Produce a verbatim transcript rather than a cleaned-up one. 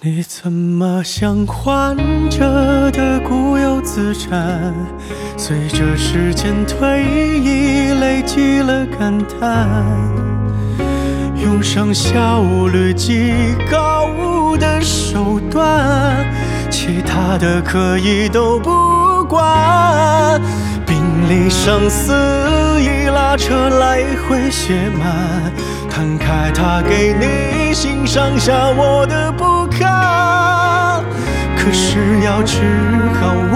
你怎么像患者的固有资产，随着时间推移累积了感叹，用上效率极高的手段，其他的可以都不管。病历上肆意拉扯，来回写满，摊开它给你欣赏下我的不堪。可是要治好